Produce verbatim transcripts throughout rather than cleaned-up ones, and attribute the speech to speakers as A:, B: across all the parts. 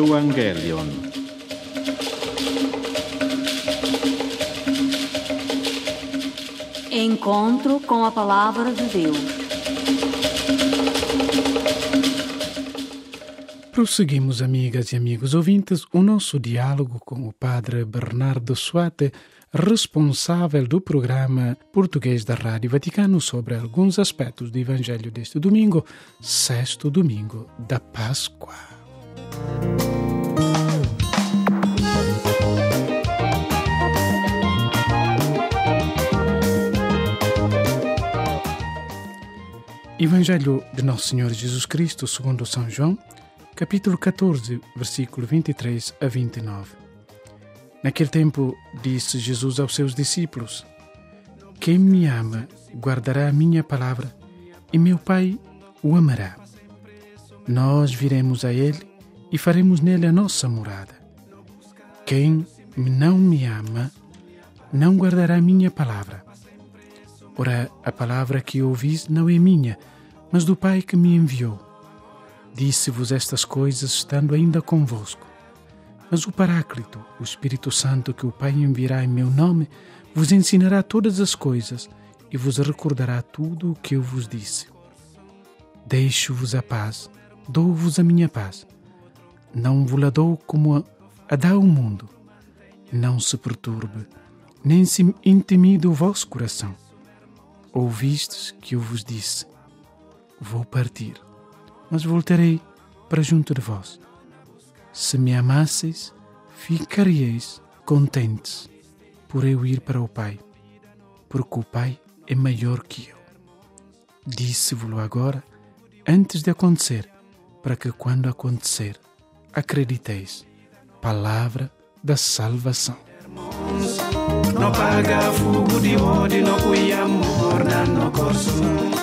A: Evangelion.
B: Encontro com a Palavra de Deus.
C: Prosseguimos, amigas e amigos ouvintes, o nosso diálogo com o Padre Bernardo Suate, responsável do programa português da Rádio Vaticano, sobre alguns aspectos do Evangelho deste domingo, sexto domingo da Páscoa. Evangelho de Nosso Senhor Jesus Cristo segundo São João, capítulo catorze, versículo vinte e três a vinte e nove. Naquele tempo disse Jesus aos seus discípulos: Quem me ama guardará a minha palavra, e meu Pai o amará. Nós viremos a ele e faremos nele a nossa morada. Quem não me ama não guardará a minha palavra. Ora, a palavra que ouvis não é minha, mas do Pai que me enviou. Disse-vos estas coisas estando ainda convosco. Mas o Paráclito, o Espírito Santo que o Pai enviará em meu nome, vos ensinará todas as coisas e vos recordará tudo o que eu vos disse. Deixo-vos a paz, dou-vos a minha paz. Não vos la dou como a, a dá o mundo. Não se perturbe, nem se intimide o vosso coração. Ouvistes que eu vos disse: Vou partir, mas voltarei para junto de vós. Se me amasseis, ficaríeis contentes por eu ir para o Pai, porque o Pai é maior que eu. Disse-vos-lo agora, antes de acontecer, para que quando acontecer, acrediteis. Palavra da salvação.
D: No paga fogo de ódio, no cui amor na no corso.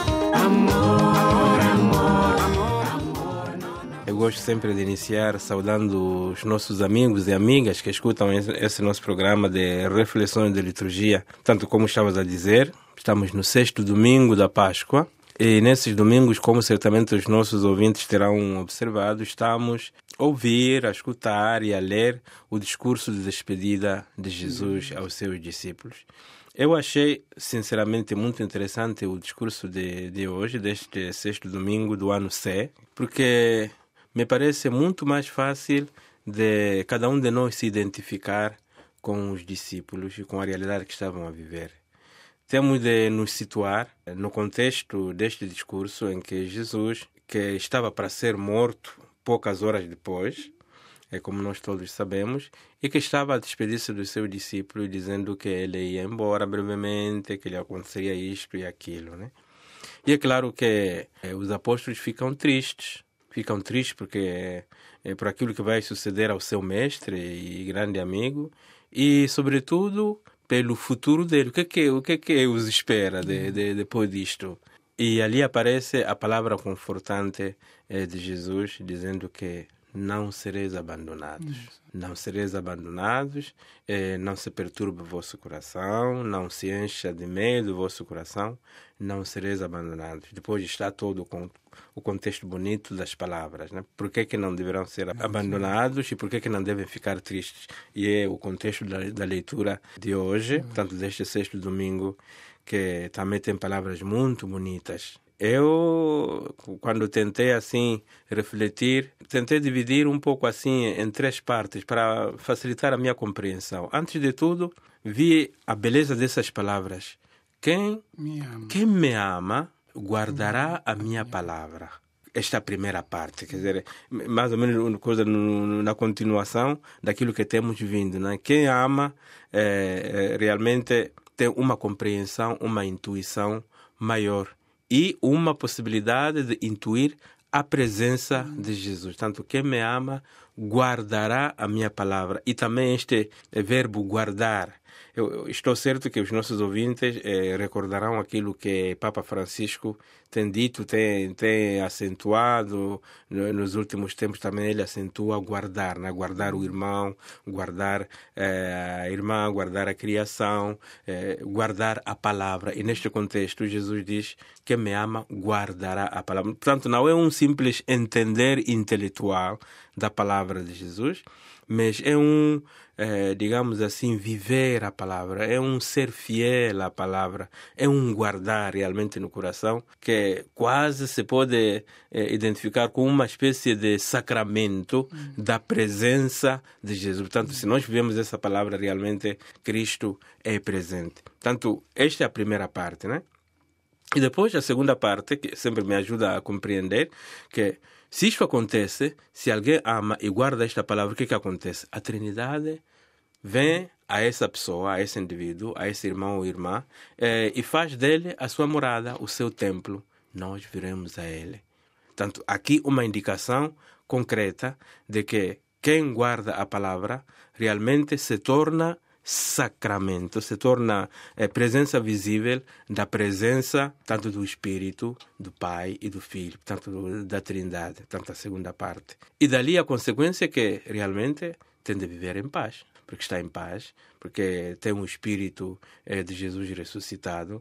D: Amor, amor, amor, amor.
E: Eu gosto sempre de iniciar saudando os nossos amigos e amigas que escutam esse nosso programa de reflexões de liturgia. Tanto como estavas a dizer, estamos no sexto domingo da Páscoa. E nesses domingos, como certamente os nossos ouvintes terão observado, estamos a ouvir, a escutar e a ler o discurso de despedida de Jesus aos seus discípulos. Eu achei, sinceramente, muito interessante o discurso de, de hoje, deste sexto domingo do ano C, porque me parece muito mais fácil de cada um de nós se identificar com os discípulos e com a realidade que estavam a viver. Temos de nos situar no contexto deste discurso em que Jesus, que estava para ser morto poucas horas depois, é como nós todos sabemos, e que estava a despedir-se dos seus discípulos, dizendo que ele ia embora brevemente, que lhe aconteceria isto e aquilo, né? E é claro que é, os apóstolos ficam tristes, ficam tristes porque é, é por aquilo que vai suceder ao seu mestre e grande amigo, e sobretudo pelo futuro dele. O que é que, o que, é que os espera de, de, depois disto? E ali aparece a palavra confortante eh, de Jesus, dizendo que não sereis abandonados. Isso. Não sereis abandonados, eh, não se perturbe o vosso coração, não se encha de medo o vosso coração, não sereis abandonados. Depois está todo o, o contexto bonito das palavras, né? Por que que não deverão ser abandonados e por que que não devem ficar tristes? E é o contexto da, da leitura de hoje, tanto deste sexto domingo, que também tem palavras muito bonitas. Eu, quando tentei assim refletir, tentei dividir um pouco assim em três partes para facilitar a minha compreensão. Antes de tudo, vi a beleza dessas palavras. Quem me ama, quem me ama guardará a minha palavra. Esta é a primeira parte, quer dizer, mais ou menos uma coisa na continuação daquilo que temos vindo, né? Quem ama é, realmente tem uma compreensão, uma intuição maior e uma possibilidade de intuir a presença de Jesus. Tanto quem me ama guardará a minha palavra. E também este verbo guardar. Eu, eu estou certo que os nossos ouvintes eh, recordarão aquilo que Papa Francisco tem dito, tem, tem acentuado. No, nos últimos tempos também ele acentua guardar, né? Guardar o irmão, guardar eh, a irmã, guardar a criação, eh, guardar a palavra. E neste contexto Jesus diz: quem me ama guardará a palavra. Portanto, não é um simples entender intelectual da palavra palavra de Jesus, mas é um, eh, digamos assim, viver a palavra, é um ser fiel à palavra, é um guardar realmente no coração, que quase se pode eh, identificar com uma espécie de sacramento uhum. da presença de Jesus. Portanto, se nós vivemos essa palavra, realmente Cristo é presente. Portanto, esta é a primeira parte, né? E depois a segunda parte, que sempre me ajuda a compreender, que se isto acontece, se alguém ama e guarda esta palavra, o que que acontece? A Trindade vem a essa pessoa, a esse indivíduo, a esse irmão ou irmã, eh, e faz dele a sua morada, o seu templo. Nós viremos a ele. Portanto, aqui uma indicação concreta de que quem guarda a palavra realmente se torna sacramento, se torna é, presença visível da presença tanto do Espírito, do Pai e do Filho, portanto da Trindade, portanto a segunda parte. E dali a consequência é que realmente tem de viver em paz, porque está em paz, porque tem um Espírito é, de Jesus ressuscitado,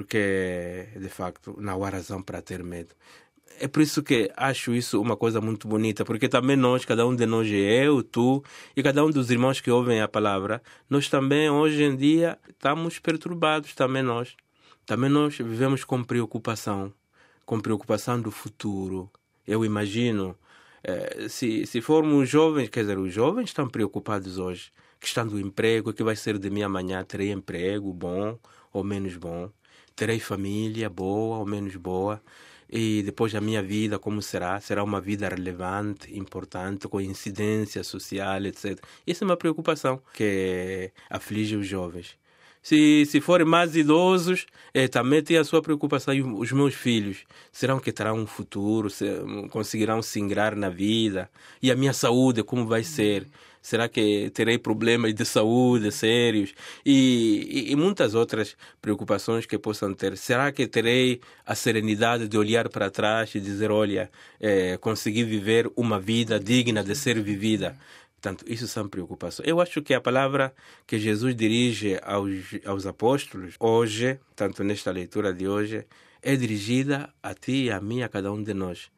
E: porque de facto não há razão para ter medo. É por isso que acho isso uma coisa muito bonita, porque também nós, cada um de nós, eu, tu e cada um dos irmãos que ouvem a palavra, nós também hoje em dia estamos perturbados, também nós. Também nós vivemos com preocupação, com preocupação do futuro. Eu imagino, eh, se, se formos jovens, quer dizer, os jovens estão preocupados hoje, questão do emprego, o que vai ser de mim amanhã, terei emprego bom ou menos bom, terei família boa ou menos boa. E depois a minha vida, como será? Será uma vida relevante, importante, com incidência social, etcétera. Essa é uma preocupação que aflige os jovens. Se, se forem mais idosos, eh, também tem a sua preocupação. E os meus filhos, serão que terão um futuro? Se, conseguirão se ingrar na vida? E a minha saúde, como vai ser? Será que terei problemas de saúde sérios? E, e, e muitas outras preocupações que possam ter. Será que terei a serenidade de olhar para trás e dizer, olha, eh, consegui viver uma vida digna de ser vivida? Portanto, isso são preocupações. Eu acho que a palavra que Jesus dirige aos, aos apóstolos hoje, tanto nesta leitura de hoje, é dirigida a ti e a mim, a cada um de nós.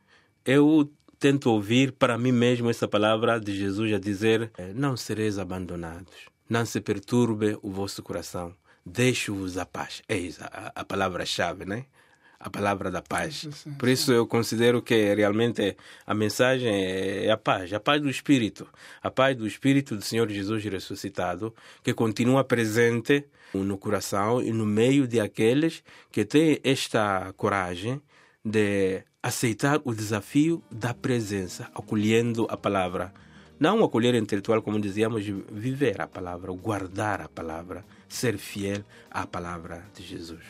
E: Eu tento ouvir para mim mesmo essa palavra de Jesus a dizer, não sereis abandonados, não se perturbe o vosso coração, deixe-vos a paz. Eis a, a palavra-chave, né? A palavra da paz. Por isso eu considero que realmente a mensagem é a paz, a paz do Espírito, a paz do Espírito do Senhor Jesus ressuscitado, que continua presente no coração e no meio de aqueles que têm esta coragem de aceitar o desafio da presença, acolhendo a palavra. Não acolher intelectual, como dizíamos, viver a palavra, guardar a palavra, ser fiel à palavra de Jesus.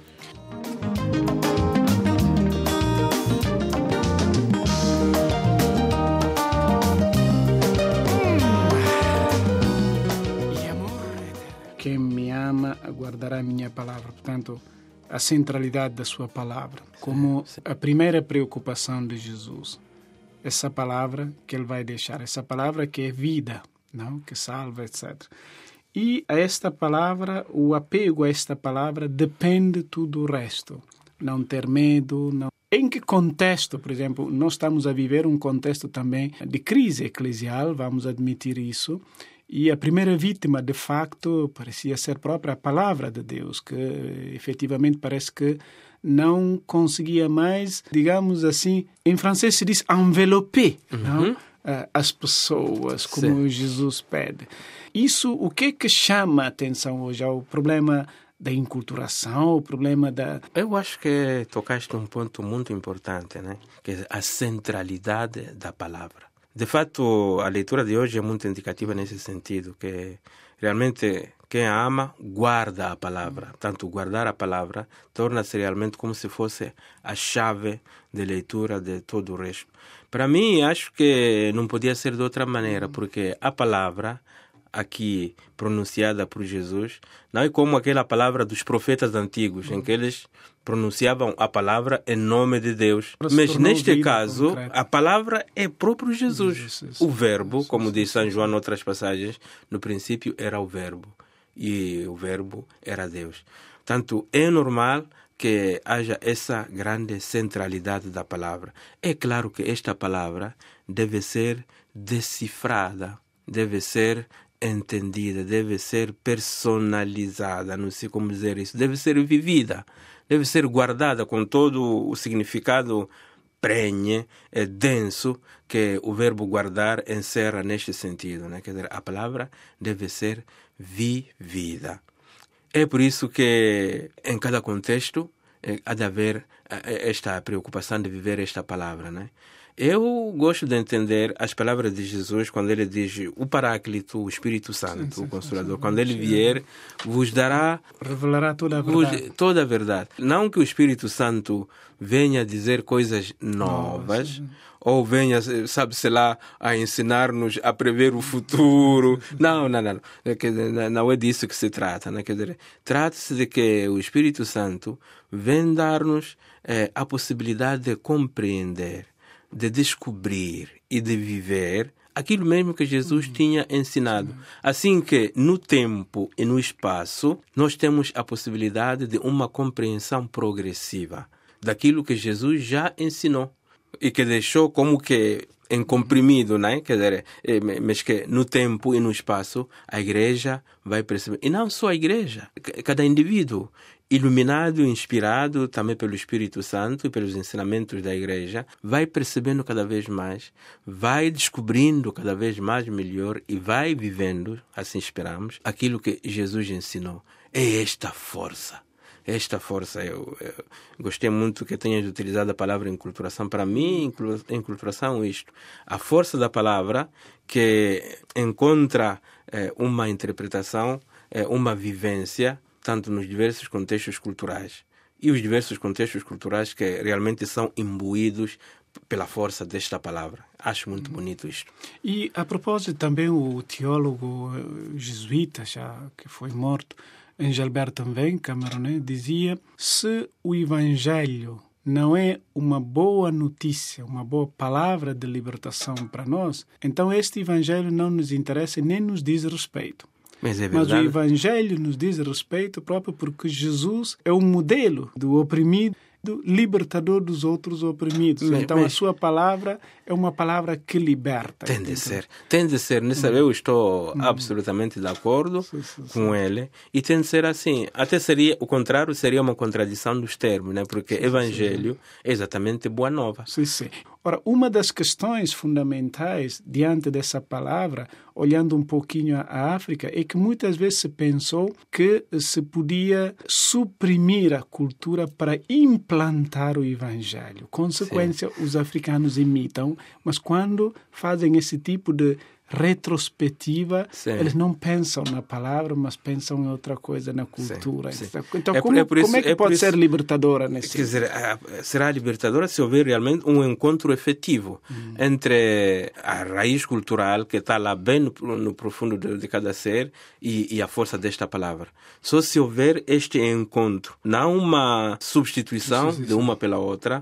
C: Quem me ama guardará a minha palavra. Portanto, a centralidade da sua palavra, como a primeira preocupação de Jesus. Essa palavra que ele vai deixar, essa palavra que é vida, não? Que salva, etcétera. E a esta palavra, o apego a esta palavra depende tudo o resto. Não ter medo, não... Em que contexto, por exemplo, nós estamos a viver um contexto também de crise eclesial, vamos admitir isso, e a primeira vítima, de facto, parecia ser a própria palavra de Deus, que efetivamente parece que não conseguia mais, digamos assim, em francês se diz envelopper, uhum. não? As pessoas, como Sim. Jesus pede. Isso, o que é que chama a atenção hoje? Ao problema da enculturação, o problema da...
E: Eu acho que tocaste um ponto muito importante, né? Que é a centralidade da palavra. De fato, a leitura de hoje é muito indicativa nesse sentido, que realmente quem a ama guarda a palavra. Tanto guardar a palavra torna-se realmente como se fosse a chave de leitura de todo o resto. Para mim, acho que não podia ser de outra maneira, porque a palavra aqui pronunciada por Jesus não é como aquela palavra dos profetas antigos, em que eles pronunciavam a palavra em nome de Deus. Mas neste caso, a palavra é próprio Jesus. O verbo, como diz São João em outras passagens, no princípio era o verbo. E o verbo era Deus. Portanto, é normal que haja essa grande centralidade da palavra. É claro que esta palavra deve ser decifrada, deve ser entendida, deve ser personalizada, não sei como dizer isso, deve ser vivida, deve ser guardada com todo o significado prenhe, é denso, que o verbo guardar encerra neste sentido, né? Quer dizer, a palavra deve ser vivida. É por isso que em cada contexto é, há de haver esta preocupação de viver esta palavra, né? Eu gosto de entender as palavras de Jesus quando ele diz o Paráclito, o Espírito Santo, sim, sim, o Consolador. Sim, quando ele vier, vos dará...
C: revelará toda a verdade.
E: Vos, toda a verdade. Não que o Espírito Santo venha dizer coisas novas, Nossa. ou venha, sabe-se lá, a ensinar-nos a prever o futuro. Não, não, não. Não, não é disso que se trata. Né? Quer dizer, trata-se de que o Espírito Santo vem dar-nos é, a possibilidade de compreender, de descobrir e de viver aquilo mesmo que Jesus uhum. tinha ensinado. Assim que no tempo e no espaço nós temos a possibilidade de uma compreensão progressiva daquilo que Jesus já ensinou e que deixou como que em comprimido, né? Quer dizer, mas que no tempo e no espaço a igreja vai perceber. E não só a igreja, cada indivíduo, iluminado e inspirado também pelo Espírito Santo e pelos ensinamentos da igreja, vai percebendo cada vez mais, vai descobrindo cada vez mais melhor e vai vivendo, assim esperamos, aquilo que Jesus ensinou. É esta força. Esta força, eu, eu gostei muito que tenhas utilizado a palavra enculturação. Para mim, enculturação é isto. A força da palavra que encontra eh, uma interpretação, eh, uma vivência, tanto nos diversos contextos culturais. E os diversos contextos culturais que realmente são imbuídos pela força desta palavra. Acho muito bonito isto.
C: E, a propósito, também o teólogo jesuíta, já que foi morto, Engelbert também, Cameron, dizia: se o Evangelho não é uma boa notícia, uma boa palavra de libertação para nós, então este Evangelho não nos interessa nem nos diz respeito.
E: Mas, é
C: Mas o Evangelho nos diz respeito próprio porque Jesus é o modelo do oprimido, do libertador dos outros oprimidos. Mas, então, mas... a sua palavra é uma palavra que liberta.
E: Tem de
C: então...
E: ser. Tem de ser. Nessa hum. Eu estou hum. absolutamente de acordo sim, sim, com sim. ele. E tem de ser assim. Até seria, o contrário seria uma contradição dos termos, né? Porque sim, Evangelho sim. é exatamente boa nova.
C: Sim, sim. Ora, uma das questões fundamentais diante dessa palavra, olhando um pouquinho a África, é que muitas vezes se pensou que se podia suprimir a cultura para implantar o Evangelho. Consequência, sim. os africanos imitam, mas quando fazem esse tipo de retrospectiva, sim. eles não pensam na palavra, mas pensam em outra coisa, na cultura. Sim, sim. Então, é, como, é, isso, como é que é pode ser libertadora nesse?
E: Quer dizer, será libertadora se houver realmente um encontro efetivo hum. entre a raiz cultural que está lá bem no, no profundo de, de cada ser e, e a força desta palavra. Só se houver este encontro, não uma substituição sim, sim, sim. de uma pela outra,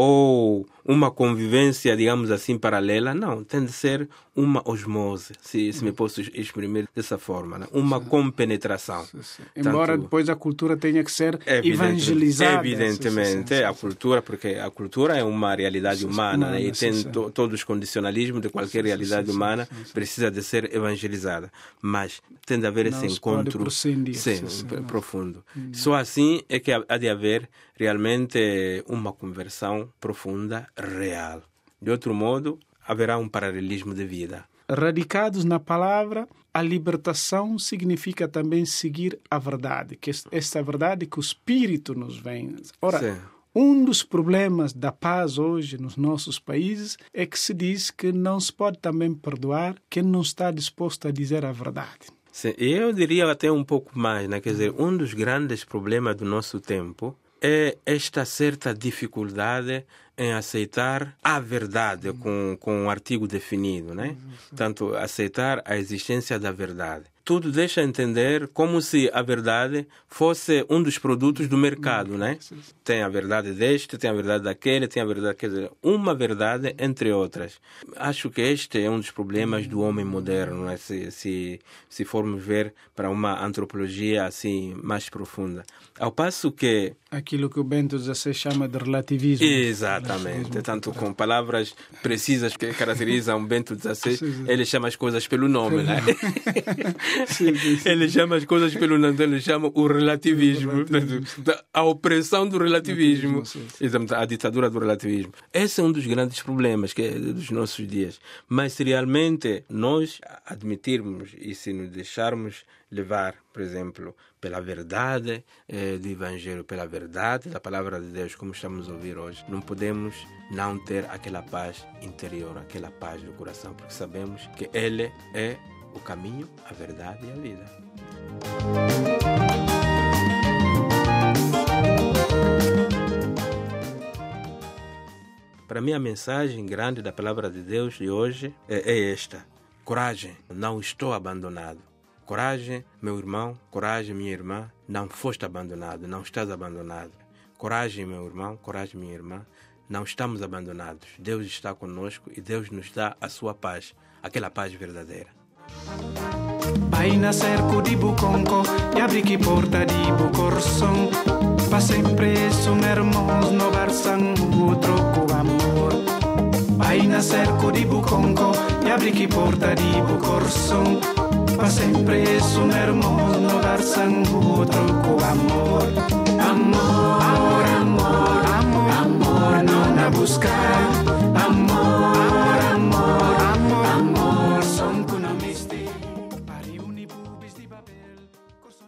E: ou uma convivência, digamos assim, paralela. Não, tem de ser uma osmose, se, se me posso exprimir dessa forma, né? Uma sim. compenetração. Sim, sim.
C: Embora Tanto, depois a cultura tenha que ser evangelizada.
E: Evidentemente, sim, sim, sim, a cultura, porque a cultura é uma realidade sim, humana, humana né? E tem sim, to, todos os condicionalismos de qualquer sim, realidade sim, humana, sim, sim, precisa de ser evangelizada. Mas tem de haver não esse encontro sim, sim, sim, profundo. Hum. Só assim é que há de haver realmente uma conversão profunda, real. De outro modo, haverá um paralelismo de vida.
C: Radicados na palavra, a libertação significa também seguir a verdade, que esta verdade que o Espírito nos vem. Ora, sim. um dos problemas da paz hoje nos nossos países é que se diz que não se pode também perdoar quem não está disposto a dizer a verdade.
E: Sim, eu diria até um pouco mais, né? Quer dizer, um dos grandes problemas do nosso tempo é esta certa dificuldade em aceitar a verdade com, com um artigo definido, né? Portanto, aceitar a existência da verdade. Tudo deixa entender como se a verdade fosse um dos produtos do mercado, né? Tem a verdade deste, tem a verdade daquele, tem a verdade... Quer dizer, uma verdade entre outras. Acho que este é um dos problemas do homem moderno, né? Se, se, se formos ver para uma antropologia assim mais profunda. Ao passo que...
C: Aquilo que o Bento dezesseis chama de relativismo.
E: Exato. Exatamente, tanto com palavras precisas que caracterizam Bento dezesseis, ele chama as coisas pelo nome, né?
C: Sim, sim, sim.
E: Ele chama as coisas pelo nome, ele chama o relativismo,
C: O relativismo.
E: a opressão do relativismo,
C: Sim,
E: exatamente, a ditadura do relativismo. Esse é um dos grandes problemas que é dos nossos dias. Mas se realmente nós admitirmos e se nos deixarmos levar, por exemplo, pela verdade eh, do Evangelho, pela verdade da Palavra de Deus, como estamos a ouvir hoje, não podemos não ter aquela paz interior, aquela paz do coração, porque sabemos que Ele é o caminho, a verdade e a vida. Para mim, a mensagem grande da Palavra de Deus de hoje é, é esta: coragem, não estou abandonado. Coragem, meu irmão, coragem, minha irmã, não foste abandonado, não estás abandonado. Coragem, meu irmão, coragem, minha irmã, não estamos abandonados. Deus está conosco e Deus nos dá a sua paz, aquela paz verdadeira.
D: Vai na cerco di Buconco e abri que porta di Bucorson. Pa sempre son hermos no barsan outro co amor. Vai na cerco di Buconco e abri que porta di Bucorson. Pa sempre son hermos no barsan outro co amor.